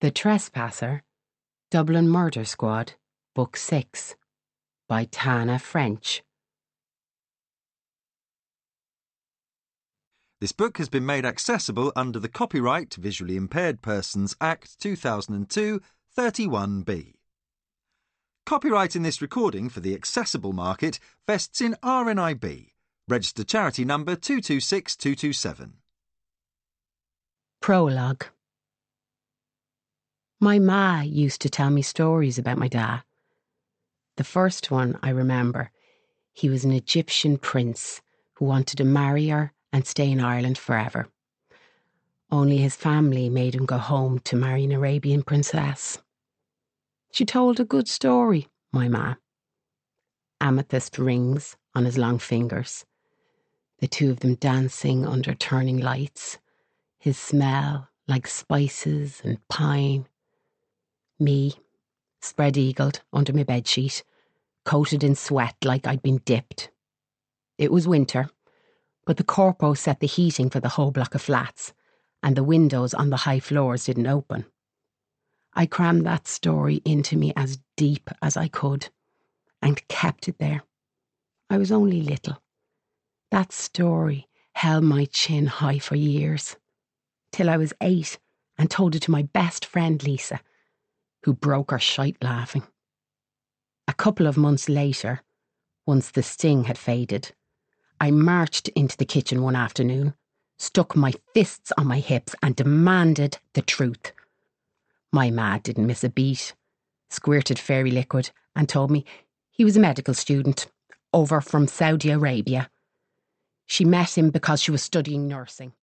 The Trespasser, Dublin Murder Squad, Book 6, by Tana French. This book has been made accessible under the Copyright Visually Impaired Persons Act 2002 31B. Copyright in this recording for the accessible market vests in RNIB, registered charity number 226227. Prologue. My ma used to tell me stories about my dad. The first one I remember, he was an Egyptian prince who wanted to marry her and stay in Ireland forever. Only his family made him go home to marry an Arabian princess. She told a good story, my ma. Amethyst rings on his long fingers, the two of them dancing under turning lights, his smell like spices and pine. Me, spread-eagled under my bedsheet, coated in sweat like I'd been dipped. It was winter, but the corpo set the heating for the whole block of flats, and the windows on the high floors didn't open. I crammed that story into me as deep as I could, and kept it there. I was only little. That story held my chin high for years, till I was 8 and told it to my best friend Lisa, who broke her shite laughing. A couple of months later, once the sting had faded, I marched into the kitchen one afternoon, stuck my fists on my hips and demanded the truth. My ma didn't miss a beat, squirted fairy liquid and told me he was a medical student, over from Saudi Arabia. She met him because she was studying nursing.